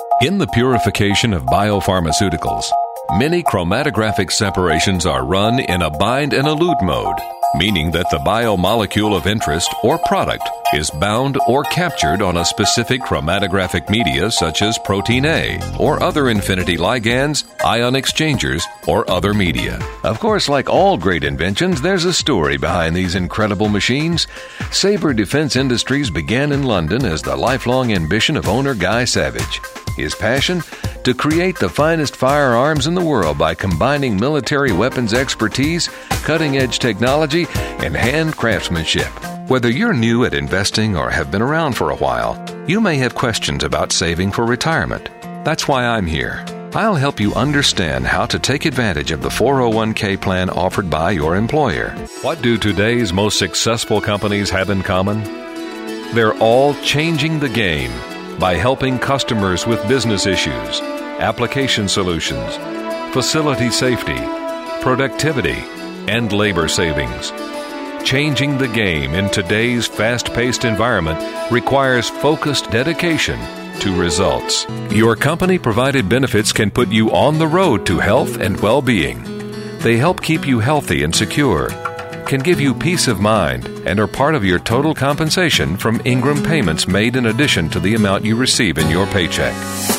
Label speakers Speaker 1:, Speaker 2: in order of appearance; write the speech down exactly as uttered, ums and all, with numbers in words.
Speaker 1: In the purification of biopharmaceuticals, many chromatographic separations are run in a bind and elute mode, meaning that the biomolecule of interest or product is bound or captured on a specific chromatographic media such as protein A or other infinity ligands, ion exchangers, or other media. Of course, like all great inventions, there's a story behind these incredible machines. Sabre Defense Industries began in London as the lifelong ambition of owner Guy Savage. His passion? To create the finest firearms in the world by combining military weapons expertise, cutting-edge technology, and hand craftsmanship. Whether you're new at investing or have been around for a while, you may have questions about saving for retirement. That's why I'm here. I'll help you understand how to take advantage of the four oh one k plan offered by your employer. What do today's most successful companies have in common? They're all changing the game by helping customers with business issues, application solutions, facility safety, productivity, and labor savings. Changing the game in today's fast-paced environment requires focused dedication to results. Your company-provided benefits can put you on the road to health and well-being. They help keep you healthy and secure, can give you peace of mind, and are part of your total compensation from Ingram payments made in addition to the amount you receive in your paycheck.